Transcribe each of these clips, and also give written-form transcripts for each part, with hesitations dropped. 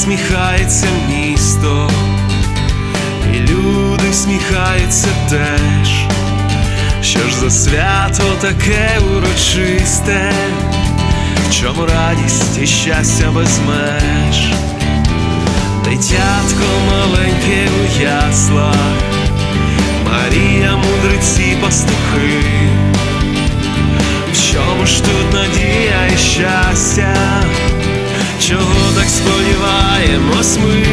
всміхається місто, і люди всміхаються теж. Що ж за свято таке урочисте, в чому радість і щастя без меж? Дитятко маленьке у яслах, Марія, мудреці, пастухи. В чому ж тут надія і щастя? Чого так сподіваємось ми?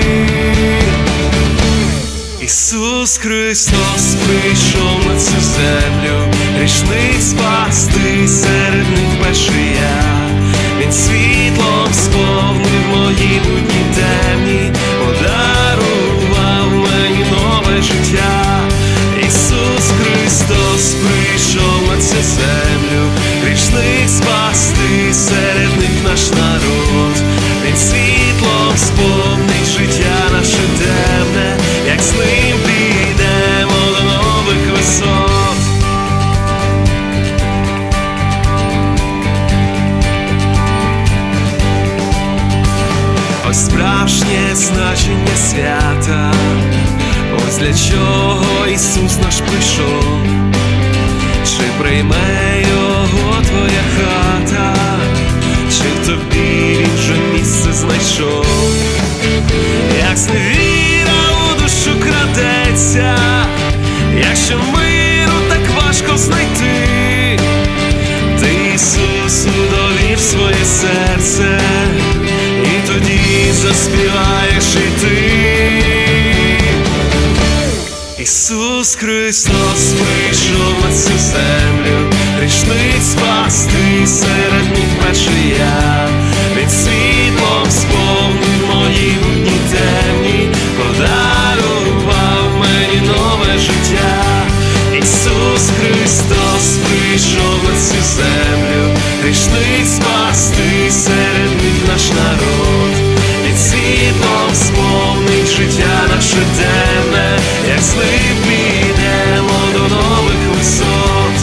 Ісус Христос прийшов на цю землю, грішних спасти, серед них перший я. Він світлом сповнив мої будні темні, подарував мені нове життя. Ісус Христос прийшов на цю землю, грішних спасти, серед них наш народ. Він світлом сповнить життя наше темне, як з ним підемо до нових висот. Ось справжнє значення свята, ось для чого Ісус наш прийшов. Чи прийме його твоя хата, чи в тобі він вже місце знайшов? Як зневіра у душу крадеться, якщо миру так важко знайти, ти Ісусу довір своє серце, і тоді заспіваєш і ти. Ісус Христос прийшов на цю землю, грішних спасти, серед них перший я. Він світлом сповнив мої будні темні, подарував мені нове життя. Ісус Христос прийшов на цю землю, грішних спасти, серед них наш народ. Він світлом сповнить життя наше темне, як з ним підемо до нових висот.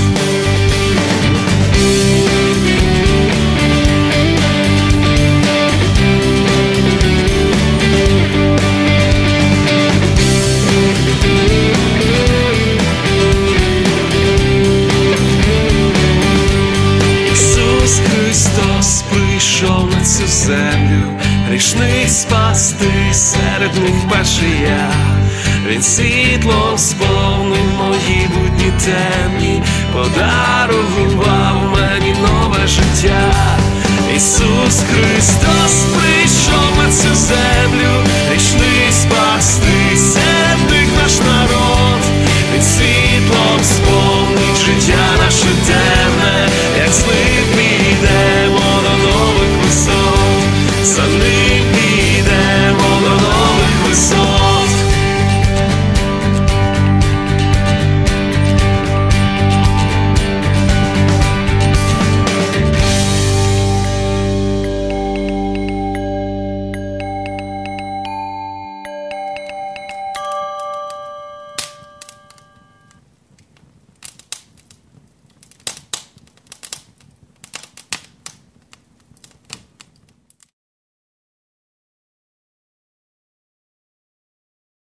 Ісус Христос прийшов на цю землю, грішних спасти, серед них перший я. Він світлом сповнив мої будні темні, подарував мені нове життя. Ісус Христос